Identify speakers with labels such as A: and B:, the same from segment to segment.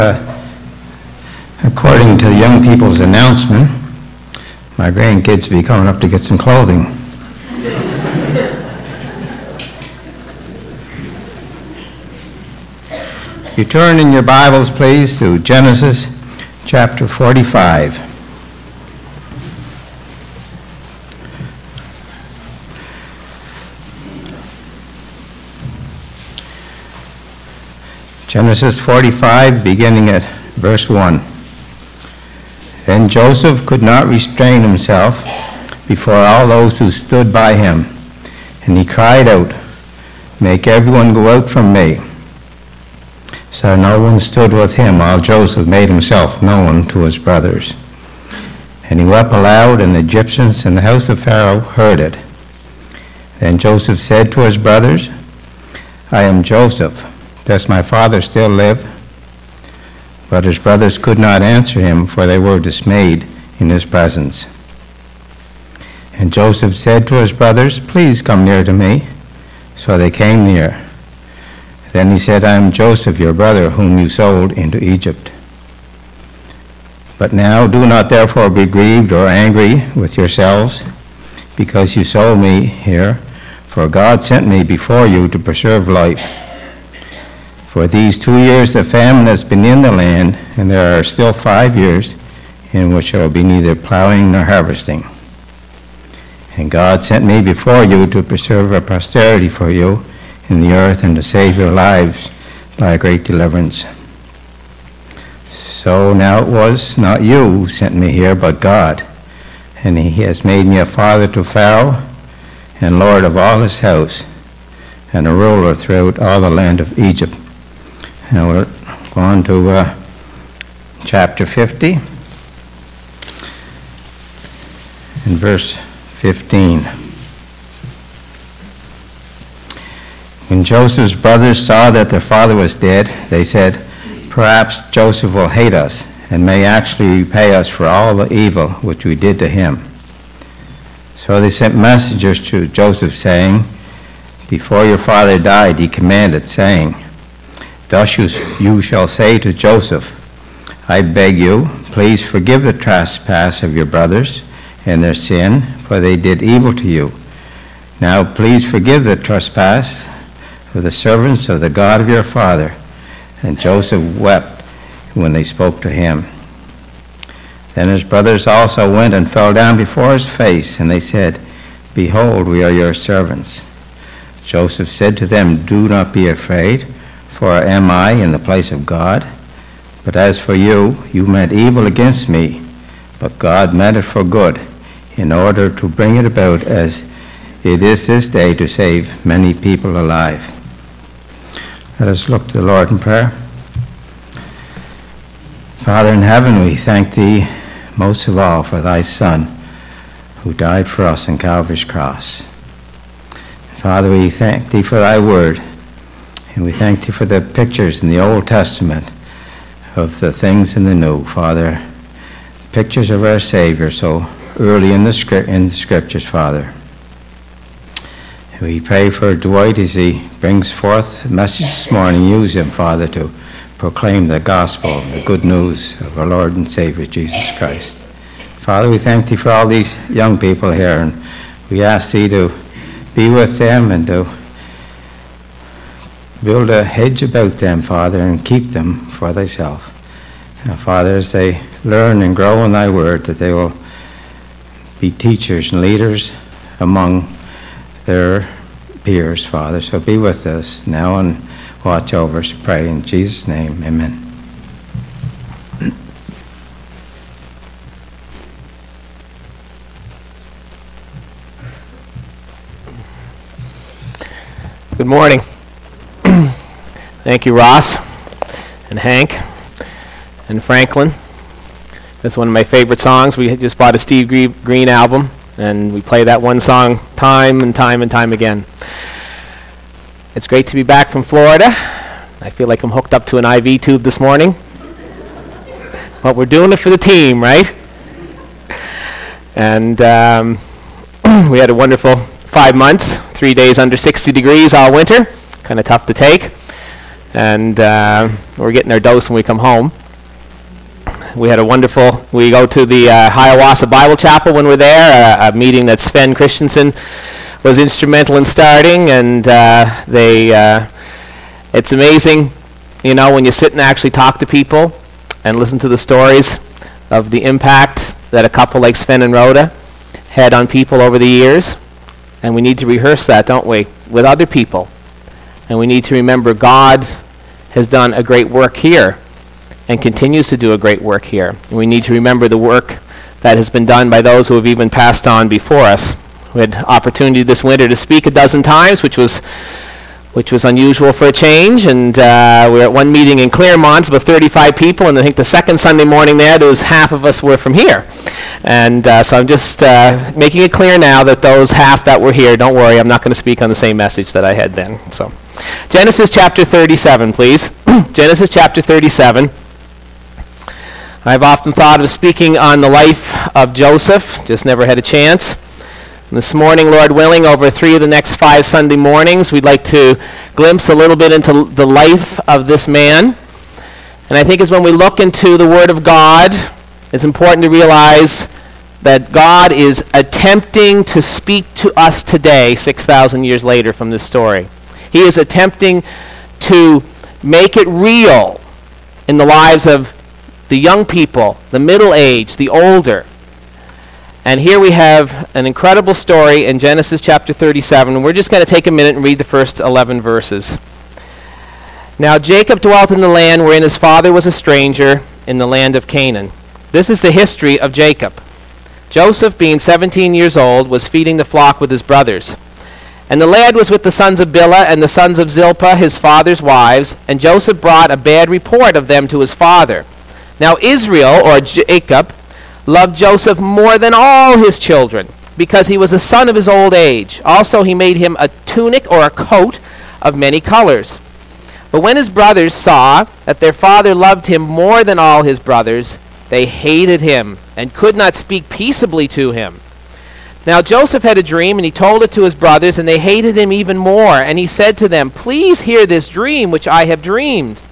A: According to the young people's announcement, my grandkids will be coming up to get some clothing. You turn in your Bibles, please, to Genesis chapter 45. Genesis 45, beginning at verse 1. Then Joseph could not restrain himself before all those who stood by him, and he cried out, "Make everyone go out from me." So no one stood with him while Joseph made himself known to his brothers. And he wept aloud, and the Egyptians in the house of Pharaoh heard it. Then Joseph said to his brothers, "I am Joseph. Does my father still live?" But his brothers could not answer him, for they were dismayed in his presence. And Joseph said to his brothers, "Please come near to me." So they came near. Then he said, "I am Joseph, your brother, whom you sold into Egypt. But now do not therefore be grieved or angry with yourselves, because you sold me here, for God sent me before you to preserve life. For these 2 years the famine has been in the land, and there are still 5 years in which there will be neither plowing nor harvesting. And God sent me before you to preserve a posterity for you in the earth and to save your lives by a great deliverance. So now it was not you who sent me here, but God, and he has made me a father to Pharaoh and lord of all his house and a ruler throughout all the land of Egypt." Now we're going to chapter 50 and verse 15. When Joseph's brothers saw that their father was dead, they said, "Perhaps Joseph will hate us and may actually repay us for all the evil which we did to him." So they sent messengers to Joseph, saying, "Before your father died, he commanded, saying, 'Thus you shall say to Joseph, I beg you, please forgive the trespass of your brothers and their sin, for they did evil to you. Now please forgive the trespass of the servants of the God of your father.' And Joseph wept when they spoke to him. Then his brothers also went and fell down before his face, and they said, 'Behold, we are your servants.' Joseph said to them, 'Do not be afraid, for am I in the place of God? But as for you, you meant evil against me, but God meant it for good, in order to bring it about as it is this day, to save many people alive.'" Let us look to the Lord in prayer. Father in heaven, we thank thee most of all for thy Son, who died for us on Calvary's cross. Father, we thank thee for thy word, and we thank thee for the pictures in the Old Testament of the things in the New. Father, pictures of our Savior so early in the Scriptures, Father. We pray for Dwight as he brings forth the message this morning. Use him, Father, to proclaim the gospel, the good news of our Lord and Savior, Jesus Christ. Father, we thank thee for all these young people here, and we ask thee to be with them and to build a hedge about them, Father, and keep them for thyself. Now, Father, as they learn and grow in thy word, that they will be teachers and leaders among their peers, Father. So be with us now and watch over us, pray in Jesus' name, amen.
B: Good morning. Thank you, Ross and Hank and Franklin. That's one of my favorite songs. We just bought a Steve Green album, and we play that one song time and time and time again. It's great to be back from Florida. I feel like I'm hooked up to an IV tube this morning. But we're doing it for the team, right? And we had a wonderful 5 months, 3 days under 60 degrees all winter. Kind of tough to take. And we're getting our dose when we come home. We had we go to the Hiawatha Bible Chapel when we're there, a meeting that Sven Christensen was instrumental in starting, and it's amazing, when you sit and actually talk to people and listen to the stories of the impact that a couple like Sven and Rhoda had on people over the years. And we need to rehearse that, don't we, with other people. And we need to remember God has done a great work here and continues to do a great work here. And we need to remember the work that has been done by those who have even passed on before us. We had opportunity this winter to speak a dozen times, which was unusual for a change. And we were at one meeting in Claremont, about 35 people, and I think the second Sunday morning there was half of us were from here. And so I'm just making it clear now that those half that were here, don't worry, I'm not going to speak on the same message that I had then. So, Genesis chapter 37, please. Genesis chapter 37. I've often thought of speaking on the life of Joseph, just never had a chance. And this morning, Lord willing, over 3 of the next 5 Sunday mornings, we'd like to glimpse a little bit into the life of this man. And I think as when we look into the Word of God, it's important to realize that God is attempting to speak to us today, 6,000 years later from this story. He is attempting to make it real in the lives of the young people, the middle-aged, the older. And here we have an incredible story in Genesis chapter 37, and we're just going to take a minute and read the first 11 verses. Now Jacob dwelt in the land wherein his father was a stranger, in the land of Canaan. This is the history of Jacob. Joseph, being 17 years old, was feeding the flock with his brothers. And the lad was with the sons of Bilhah and the sons of Zilpah, his father's wives, and Joseph brought a bad report of them to his father. Now Israel, or Jacob, loved Joseph more than all his children, because he was a son of his old age. Also he made him a tunic or a coat of many colors. But when his brothers saw that their father loved him more than all his brothers, they hated him and could not speak peaceably to him. Now Joseph had a dream, and he told it to his brothers, and they hated him even more. And he said to them, "Please hear this dream which I have dreamed.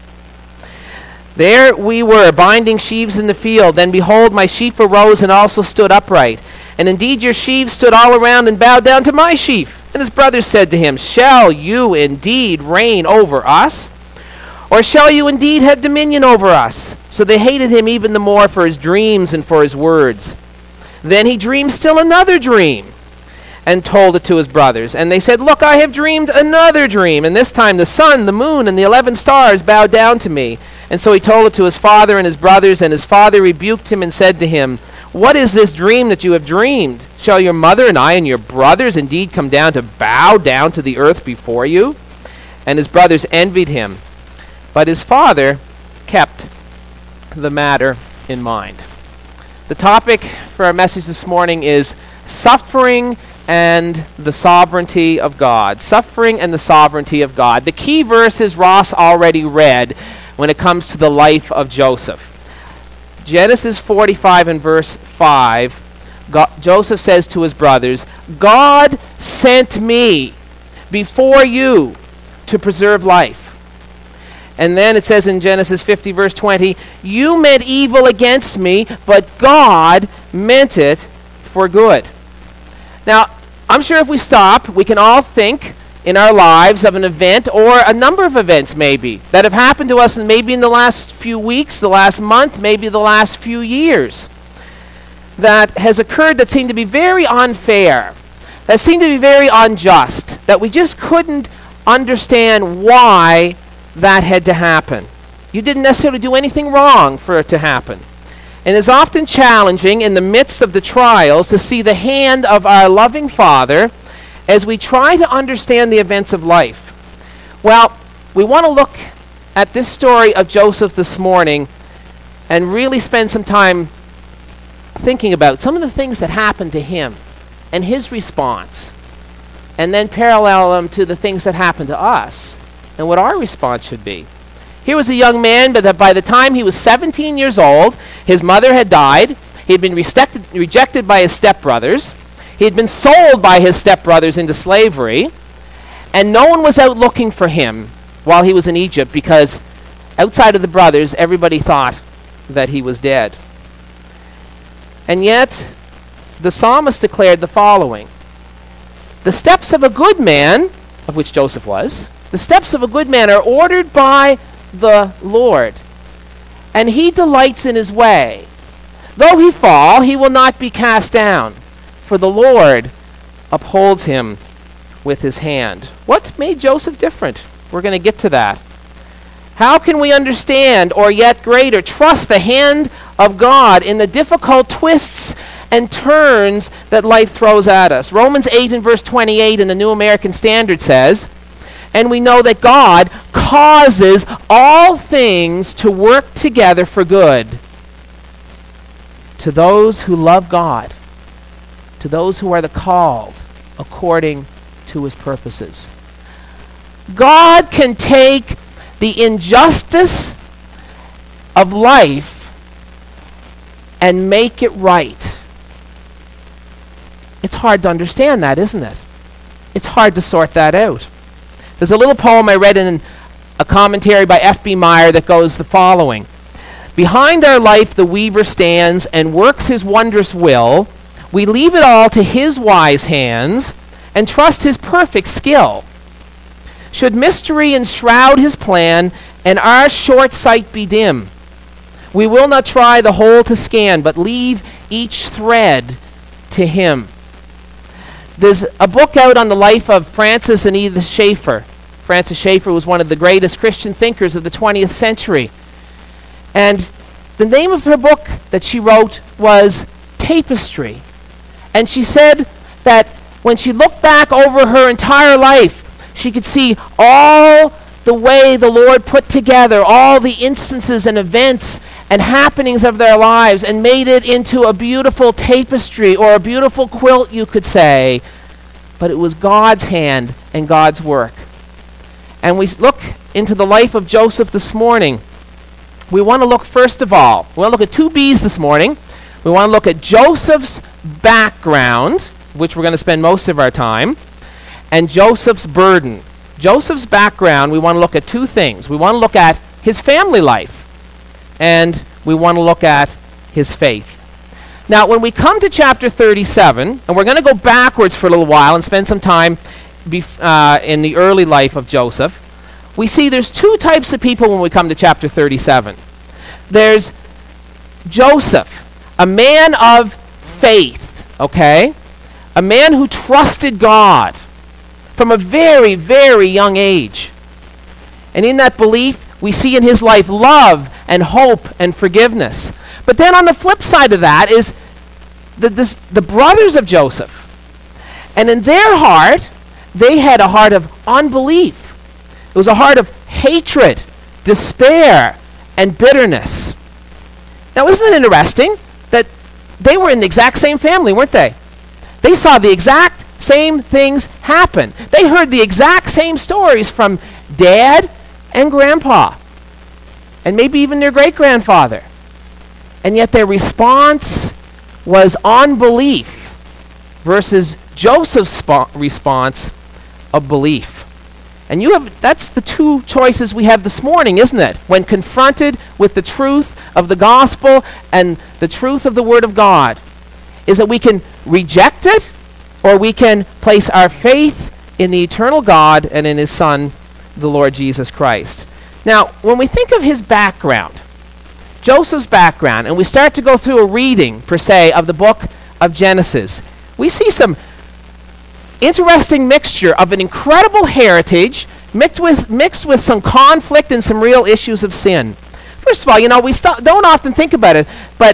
B: There we were, binding sheaves in the field. Then behold, my sheaf arose and also stood upright. And indeed your sheaves stood all around and bowed down to my sheaf." And his brothers said to him, "Shall you indeed reign over us? Or shall you indeed have dominion over us?" So they hated him even the more for his dreams and for his words. Then he dreamed still another dream and told it to his brothers. And they said, "Look, I have dreamed another dream. And this time the sun, the moon, and the 11 stars bowed down to me." And so he told it to his father and his brothers, and his father rebuked him and said to him, "What is this dream that you have dreamed? Shall your mother and I and your brothers indeed come down to bow down to the earth before you?" And his brothers envied him. But his father kept the matter in mind. The topic for our message this morning is suffering and the sovereignty of God. Suffering and the sovereignty of God. The key verses Ross already read when it comes to the life of Joseph. Genesis 45 and verse 5, Joseph says to his brothers, "God sent me before you to preserve life." And then it says in Genesis 50 verse 20, "You meant evil against me, but God meant it for good." Now, I'm sure if we stop, we can all think in our lives of an event or a number of events maybe that have happened to us maybe in the last few weeks, the last month, maybe the last few years that has occurred that seemed to be very unfair, that seemed to be very unjust, that we just couldn't understand why that had to happen. You didn't necessarily do anything wrong for it to happen. And it's often challenging in the midst of the trials to see the hand of our loving Father as we try to understand the events of life. Well, we want to look at this story of Joseph this morning and really spend some time thinking about some of the things that happened to him and his response, and then parallel them to the things that happened to us and what our response should be. Here was a young man, but by the time he was 17 years old, his mother had died. He had been rejected by his stepbrothers. He had been sold by his stepbrothers into slavery, and no one was out looking for him while he was in Egypt, because outside of the brothers, everybody thought that he was dead. And yet, the psalmist declared the following: the steps of a good man, of which Joseph was, the steps of a good man are ordered by the Lord, and he delights in his way. Though he fall, he will not be cast down, for the Lord upholds him with his hand. What made Joseph different? We're going to get to that. How can we understand, or yet greater, trust the hand of God in the difficult twists and turns that life throws at us? Romans 8 and verse 28 in the New American Standard says, "And we know that God causes all things to work together for good to those who love God, to those who are the called according to his purposes." God can take the injustice of life and make it right. It's hard to understand that, isn't it? It's hard to sort that out. There's a little poem I read in a commentary by F.B. Meyer that goes the following: "Behind our life the weaver stands and works his wondrous will. We leave it all to his wise hands and trust his perfect skill. Should mystery enshroud his plan and our short sight be dim, we will not try the whole to scan, but leave each thread to him." There's a book out on the life of Francis and Edith Schaeffer. Francis Schaeffer was one of the greatest Christian thinkers of the 20th century. And the name of her book that she wrote was Tapestry. And she said that when she looked back over her entire life, she could see all the way the Lord put together all the instances and events and happenings of their lives and made it into a beautiful tapestry, or a beautiful quilt, you could say. But it was God's hand and God's work. And we look into the life of Joseph this morning. We want to look, first of all, we want to look at two B's this morning. We want to look at Joseph's background, which we're going to spend most of our time, and Joseph's burden. Joseph's background, we want to look at two things. We want to look at his family life, and we want to look at his faith. Now, when we come to chapter 37, and we're going to go backwards for a little while and spend some time in the early life of Joseph, we see there's two types of people when we come to chapter 37. There's Joseph, a man of faith, okay? A man who trusted God from a very, very young age. And in that belief, we see in his life love and hope and forgiveness. But then on the flip side of that is the brothers of Joseph. And in their heart, they had a heart of unbelief. It was a heart of hatred, despair, and bitterness. Now, isn't it interesting that they were in the exact same family, weren't they? They saw the exact same things happen. They heard the exact same stories from Dad and Grandpa, and maybe even their great-grandfather. And yet their response was unbelief versus Joseph's response of belief. And that's the two choices we have this morning, isn't it? When confronted with the truth of the gospel and the truth of the Word of God, is that we can reject it, or we can place our faith in the eternal God and in his Son, the Lord Jesus Christ. Now, when we think of his background, Joseph's background, and we start to go through a reading, per se, of the book of Genesis, we see some interesting mixture of an incredible heritage mixed with some conflict and some real issues of sin. First of all, we don't often think about it, but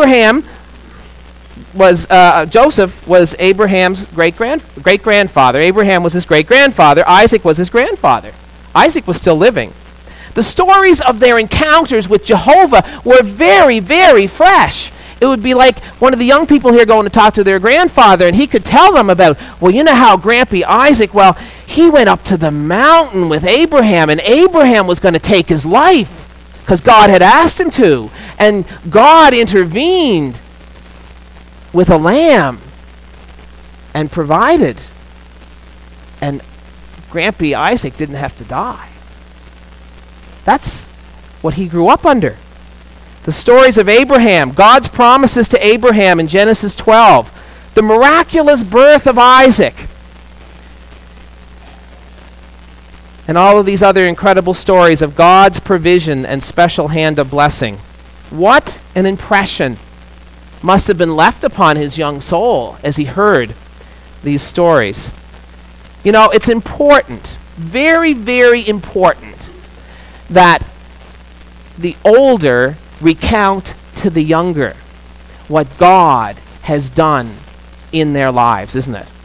B: Joseph was Abraham's great-grandfather. Abraham was his great-grandfather. Isaac was his grandfather. Isaac was still living. The stories of their encounters with Jehovah were very, very fresh. It would be like one of the young people here going to talk to their grandfather, and he could tell them about, well, you know how Grampy Isaac, well, he went up to the mountain with Abraham, and Abraham was going to take his life because God had asked him to. And God intervened with a lamb and provided. And Grampy Isaac didn't have to die. That's what he grew up under. The stories of Abraham, God's promises to Abraham in Genesis 12, the miraculous birth of Isaac, and all of these other incredible stories of God's provision and special hand of blessing. What an impression must have been left upon his young soul as he heard these stories. You know, it's important, very, very important, that the older recount to the younger what God has done in their lives, isn't it?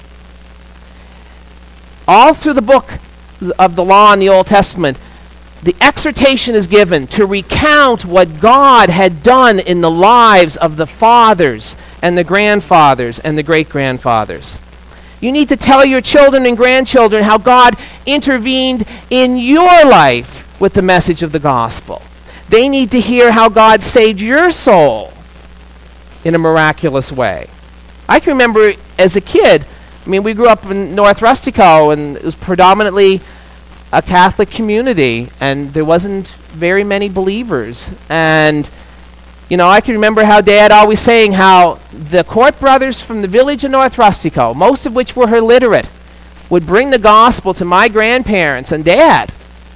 B: All through the book of the law in the Old Testament, the exhortation is given to recount what God had done in the lives of the fathers and the grandfathers and the great-grandfathers. You need to tell your children and grandchildren how God intervened in your life with the message of the gospel. They need to hear how God saved your soul in a miraculous way. I can remember as a kid, we grew up in North Rustico, and it was predominantly a Catholic community, and there wasn't very many believers. And, I can remember how Dad always saying how the Court brothers from the village of North Rustico, most of which were illiterate, would bring the gospel to my grandparents and Dad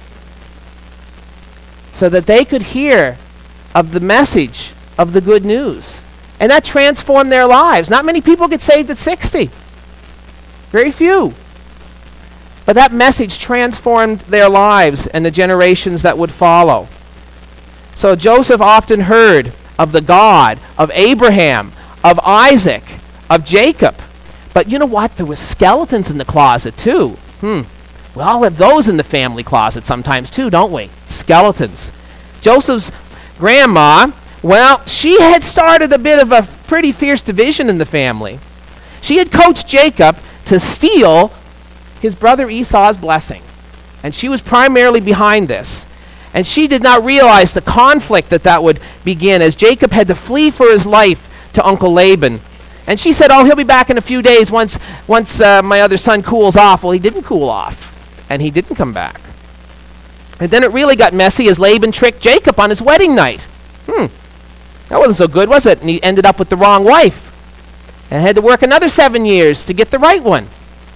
B: so that they could hear of the message of the good news. And that transformed their lives. Not many people get saved at 60. Very few. But that message transformed their lives and the generations that would follow. So Joseph often heard of the God of Abraham, of Isaac, of Jacob. But you know what? There were skeletons in the closet too. We all have those in the family closet sometimes too, don't we? Skeletons. Joseph's grandma, she had started a bit of a pretty fierce division in the family. She had coached Jacob to steal his brother Esau's blessing. And she was primarily behind this. And she did not realize the conflict that would begin as Jacob had to flee for his life to Uncle Laban. And she said, he'll be back in a few days once my other son cools off. Well, he didn't cool off. And he didn't come back. And then it really got messy as Laban tricked Jacob on his wedding night. That wasn't so good, was it? And he ended up with the wrong wife. And had to work another 7 years to get the right one.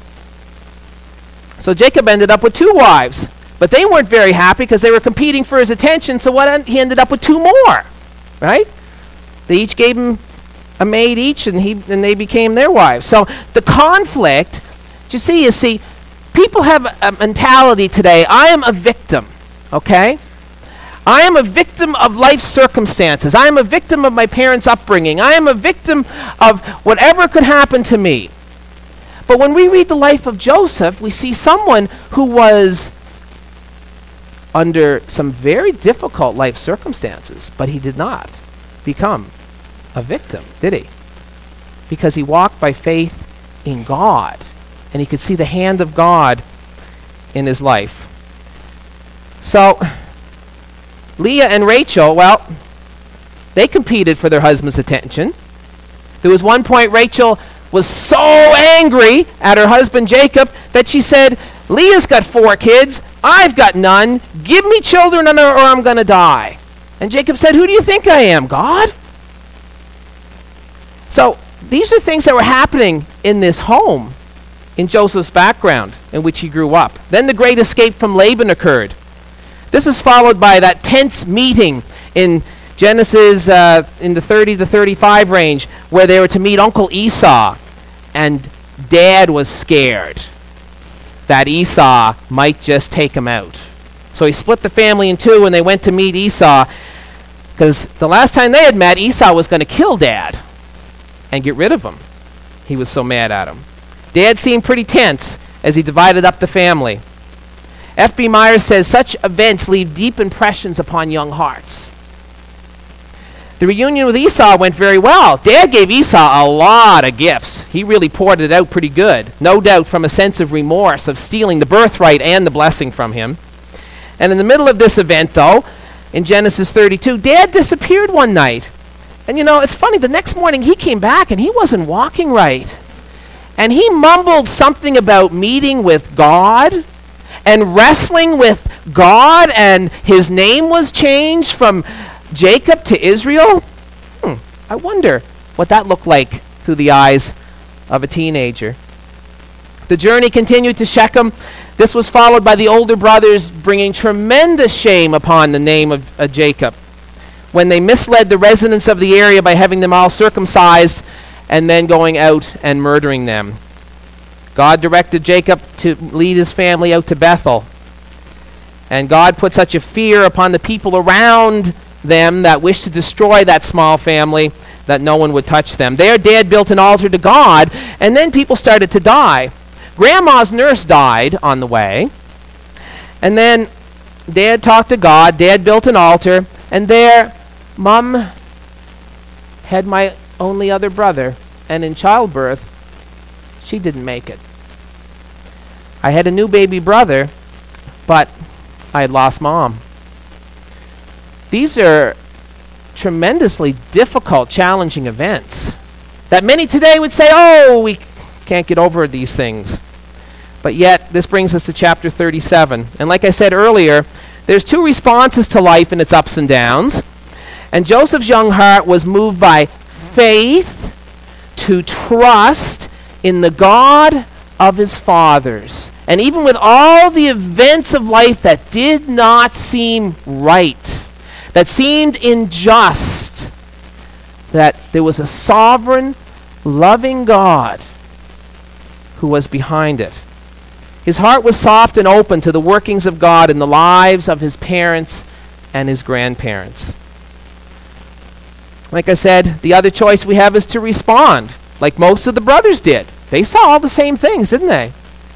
B: So Jacob ended up with 2 wives. But they weren't very happy because they were competing for his attention. So he ended up with 2 more. Right? They each gave him a maid each, and they became their wives. So the conflict, you see, people have a mentality today, I am a victim, okay? I am a victim of life circumstances. I am a victim of my parents' upbringing. I am a victim of whatever could happen to me. But when we read the life of Joseph, we see someone who was under some very difficult life circumstances, but he did not become a victim, did he? Because he walked by faith in God, and he could see the hand of God in his life. So, Leah and Rachel, they competed for their husband's attention. There was one point Rachel was so angry at her husband Jacob that she said, Leah's got 4 kids, I've got none, give me children or I'm going to die. And Jacob said, who do you think I am, God? So these are things that were happening in this home, in Joseph's background in which he grew up. Then the great escape from Laban occurred. This is followed by that tense meeting in Genesis in the 30 to 35 range where they were to meet Uncle Esau, and Dad was scared that Esau might just take him out. So he split the family in 2 and they went to meet Esau because the last time they had met, Esau was going to kill Dad and get rid of him. He was so mad at him. Dad seemed pretty tense as he divided up the family. F.B. Myers says such events leave deep impressions upon young hearts. The reunion with Esau went very well. Dad gave Esau a lot of gifts. He really poured it out pretty good, no doubt from a sense of remorse of stealing the birthright and the blessing from him. And in the middle of this event, though, in Genesis 32, Dad disappeared one night. And it's funny, the next morning he came back and he wasn't walking right. And he mumbled something about meeting with God and wrestling with God and his name was changed from Jacob to Israel? I wonder what that looked like through the eyes of a teenager. The journey continued to Shechem. This was followed by the older brothers bringing tremendous shame upon the name of Jacob when they misled the residents of the area by having them all circumcised and then going out and murdering them. God directed Jacob to lead his family out to Bethel. And God put such a fear upon the people around them that wished to destroy that small family that no one would touch them. There, Dad built an altar to God, and then people started to die. Grandma's nurse died on the way, and then Dad talked to God, Dad built an altar, and there, Mom had my only other brother, and in childbirth, she didn't make it. I had a new baby brother, but I had lost Mom. These are tremendously difficult, challenging events that many today would say, oh, we can't get over these things. But yet, this brings us to chapter 37. And like I said earlier, there's two responses to life and its ups and downs. And Joseph's young heart was moved by faith to trust in the God of his fathers. And even with all the events of life that did not seem right, that seemed unjust, that there was a sovereign, loving God who was behind it. His heart was soft and open to the workings of God in the lives of his parents and his grandparents. Like I said, the other choice we have is to respond, like most of the brothers did. They saw all the same things, didn't they?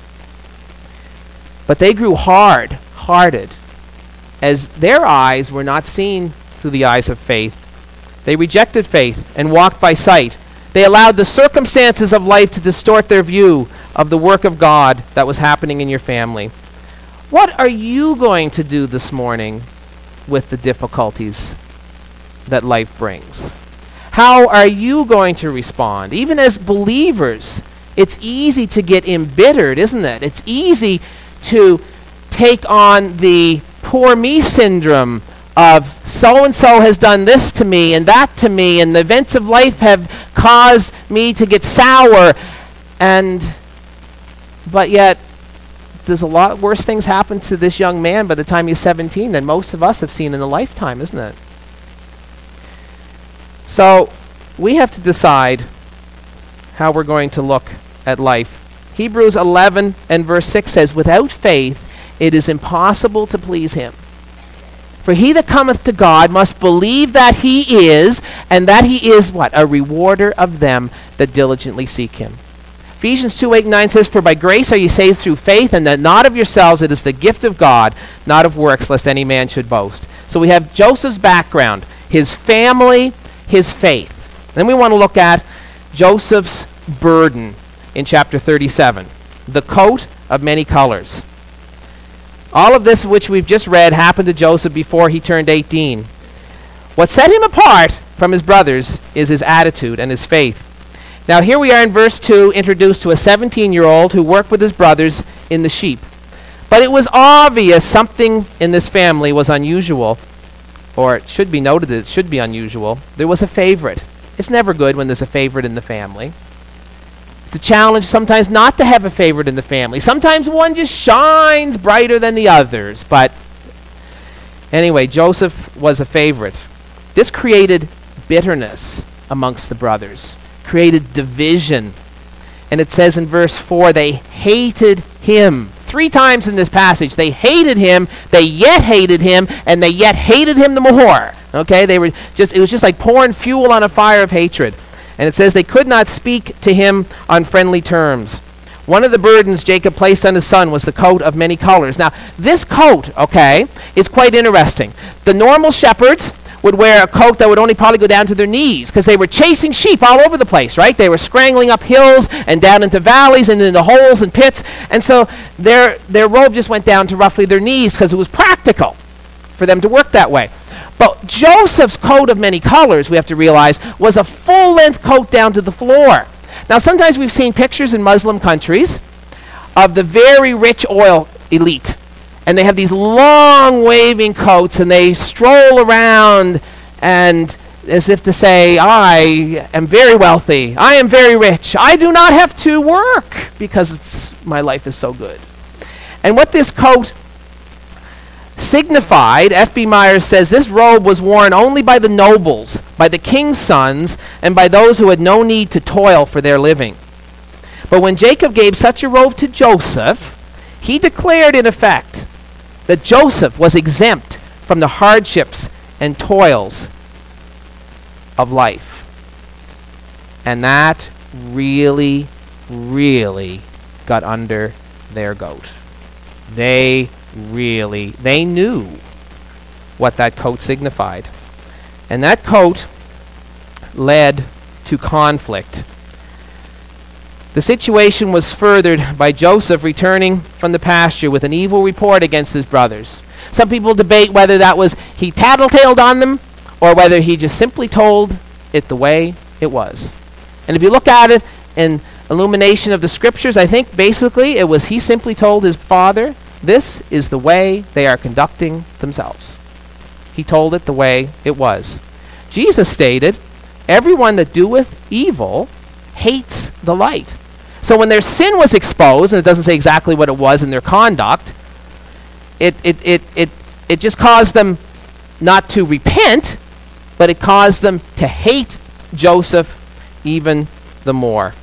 B: But they grew hard-hearted, as their eyes were not seen through the eyes of faith. They rejected faith and walked by sight. They allowed the circumstances of life to distort their view of the work of God that was happening in your family. What are you going to do this morning with the difficulties that life brings? How are you going to respond? Even as believers, it's easy to get embittered, isn't it? It's easy to take on the poor me syndrome of so-and-so has done this to me and that to me, and the events of life have caused me to get sour. But yet, there's a lot worse things happen to this young man by the time he's 17 than most of us have seen in a lifetime, isn't it? So, we have to decide how we're going to look at life. Hebrews 11 and verse 6 says, without faith it is impossible to please him. For he that cometh to God must believe that he is, and that he is what? A rewarder of them that diligently seek him. Ephesians 2:8-9 says, for by grace are ye saved through faith, and that not of yourselves, it is the gift of God, not of works, lest any man should boast. So we have Joseph's background, his family, his faith. Then we want to look at Joseph's burden in chapter 37, the coat of many colors. All of this which we've just read happened to Joseph before he turned 18. What set him apart from his brothers is his attitude and his faith. Now here we are in verse 2, introduced to a 17-year-old who worked with his brothers in the sheep. But it was obvious something in this family was unusual, or it should be noted that it should be unusual. There was a favorite. It's never good when there's a favorite in the family. It's a challenge sometimes not to have a favorite in the family. Sometimes one just shines brighter than the others. But anyway, Joseph was a favorite. This created bitterness amongst the brothers, created division. And it says in verse 4, they hated him. 3 times in this passage, they hated him, they yet hated him, and they yet hated him the more. Okay, it was just like pouring fuel on a fire of hatred. And it says they could not speak to him on friendly terms. One of the burdens Jacob placed on his son was the coat of many colors. Now, this coat, okay, is quite interesting. The normal shepherds would wear a coat that would only probably go down to their knees because they were chasing sheep all over the place, right? They were scrangling up hills and down into valleys and into holes and pits. And so their robe just went down to roughly their knees because it was practical for them to work that way. But Joseph's coat of many colors, we have to realize, was a full-length coat down to the floor. Now, sometimes we've seen pictures in Muslim countries of the very rich oil elite. And they have these long waving coats, and they stroll around and as if to say, I am very wealthy, I am very rich, I do not have to work because my life is so good. And what this coat signified, F.B. Myers says, this robe was worn only by the nobles, by the king's sons, and by those who had no need to toil for their living. But when Jacob gave such a robe to Joseph, he declared in effect that Joseph was exempt from the hardships and toils of life. And that really, really got under their goat. They knew what that coat signified. And that coat led to conflict. The situation was furthered by Joseph returning from the pasture with an evil report against his brothers. Some people debate whether that was he tattletaled on them or whether he just simply told it the way it was. And if you look at it in illumination of the scriptures, I think basically it was he simply told his father, this is the way they are conducting themselves. He told it the way it was. Jesus stated, everyone that doeth evil hates the light. So when their sin was exposed, and it doesn't say exactly what it was in their conduct, it just caused them not to repent, but it caused them to hate Joseph even the more.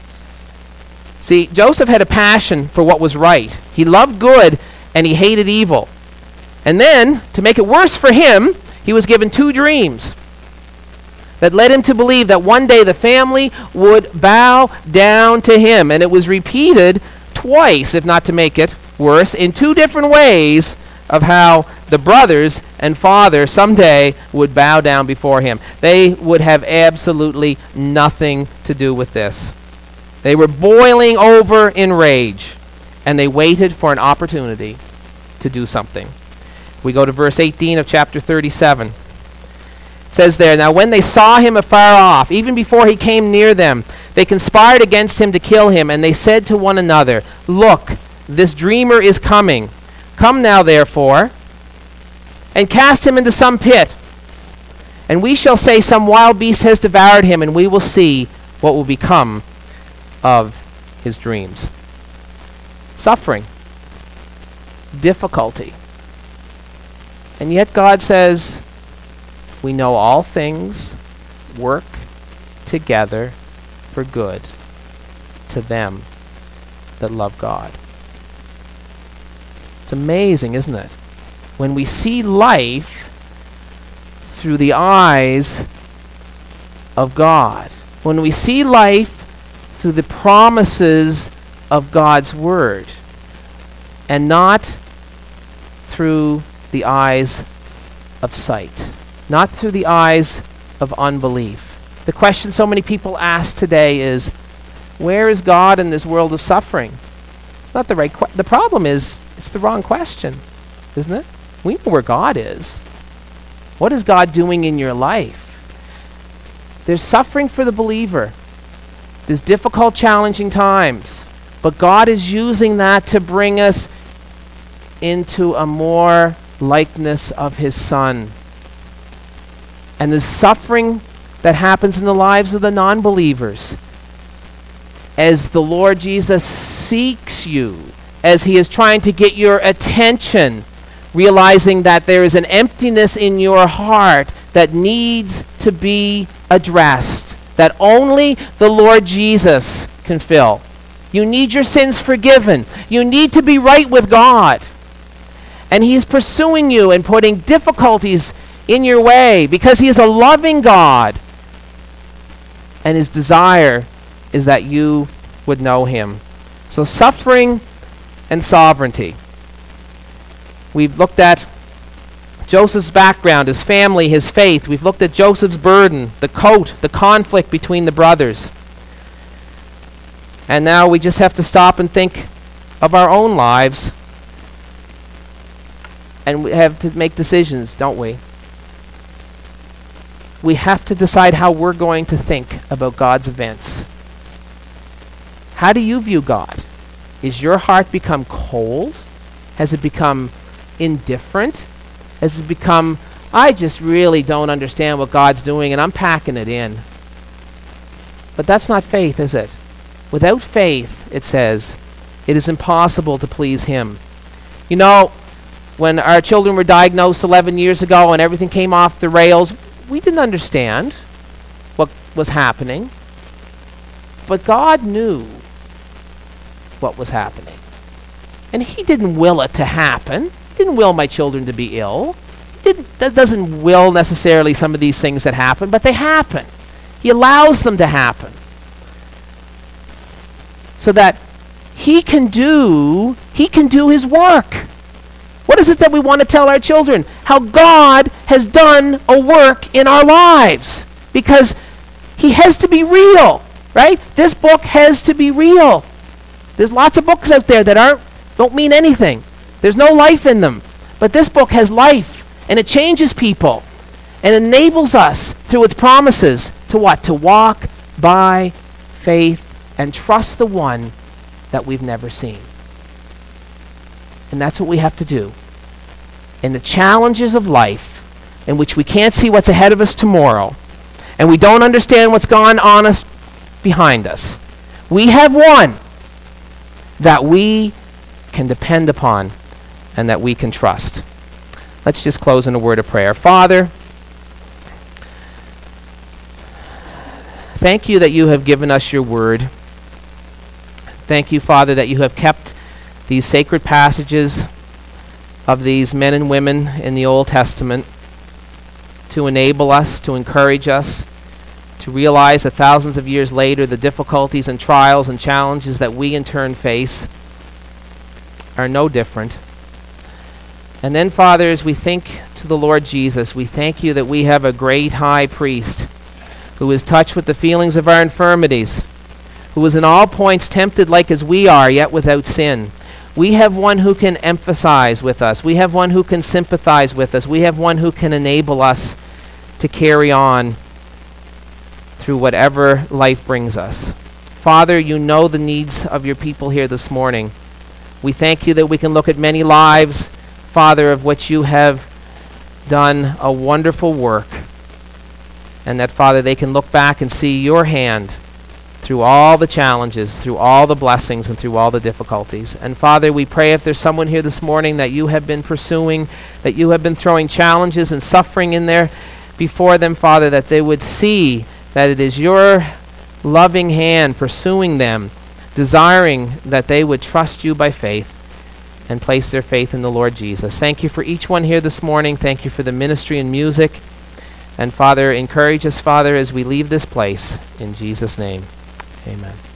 B: See, Joseph had a passion for what was right. He loved good and he hated evil. And then, to make it worse for him, he was given 2 dreams that led him to believe that one day the family would bow down to him. And it was repeated twice, if not to make it worse, in 2 different ways of how the brothers and father someday would bow down before him. They would have absolutely nothing to do with this. They were boiling over in rage, and they waited for an opportunity to do something. We go to verse 18 of chapter 37. It says there, now when they saw him afar off, even before he came near them, they conspired against him to kill him, and they said to one another, look, this dreamer is coming. Come now, therefore, and cast him into some pit, and we shall say some wild beast has devoured him, and we will see what will become of his dreams. Suffering, difficulty. And yet God says, we know all things work together for good to them that love God. It's amazing, isn't it? When we see life through the eyes of God, when we see life through the promises of God's Word, and not through the eyes of sight, not through the eyes of unbelief. The question so many people ask today is, where is God in this world of suffering? It's not the right the problem is, it's the wrong question, isn't it? We know where God is. What is God doing in your life? There's suffering for the believer. There's difficult, challenging times. But God is using that to bring us into a more likeness of his Son. And the suffering that happens in the lives of the non-believers, as the Lord Jesus seeks you, as he is trying to get your attention, realizing that there is an emptiness in your heart that needs to be addressed, that only the Lord Jesus can fill. You need your sins forgiven. You need to be right with God. And he's pursuing you and putting difficulties in your way because he is a loving God. And his desire is that you would know him. So suffering and sovereignty. We've looked at Joseph's background, his family, his faith. We've looked at Joseph's burden, the coat, the conflict between the brothers. And now we just have to stop and think of our own lives. And we have to make decisions, don't we? We have to decide how we're going to think about God's events. How do you view God? Is your heart become cold Has it become indifferent? Has it become, I just really don't understand what God's doing and I'm packing it in? But that's not faith, is it? Without faith, it says, it is impossible to please Him. You know, when our children were diagnosed 11 years ago and everything came off the rails, we didn't understand what was happening. But God knew what was happening. And He didn't will it to happen. He didn't will my children to be ill. That doesn't will necessarily some of these things that happen, but they happen. He allows them to happen. So that He can do His work. What is it that we want to tell our children? How God has done a work in our lives. Because He has to be real, right? This book has to be real. There's lots of books out there that don't mean anything. There's no life in them. But this book has life, and it changes people, and enables us through its promises to what? To walk by faith and trust the one that we've never seen. And that's what we have to do. In the challenges of life, in which we can't see what's ahead of us tomorrow, and we don't understand what's gone on us behind us, we have one that we can depend upon and that we can trust. Let's just close in a word of prayer. Father, thank you that you have given us your word. Thank you, Father, that you have kept these sacred passages of these men and women in the Old Testament to enable us, to encourage us, to realize that thousands of years later, the difficulties and trials and challenges that we in turn face are no different. And then, Father, as we think to the Lord Jesus, we thank you that we have a great high priest who is touched with the feelings of our infirmities, who is in all points tempted like as we are, yet without sin. We have one who can empathize with us. We have one who can sympathize with us. We have one who can enable us to carry on through whatever life brings us. Father, you know the needs of your people here this morning. We thank you that we can look at many lives, Father, of which you have done a wonderful work, and that, Father, they can look back and see your hand through all the challenges, through all the blessings, and through all the difficulties. And Father, we pray if there's someone here this morning that you have been pursuing, that you have been throwing challenges and suffering in there before them, Father, that they would see that it is your loving hand pursuing them, desiring that they would trust you by faith and place their faith in the Lord Jesus. Thank you for each one here this morning. Thank you for the ministry and music. And Father, encourage us, Father, as we leave this place. In Jesus' name, amen.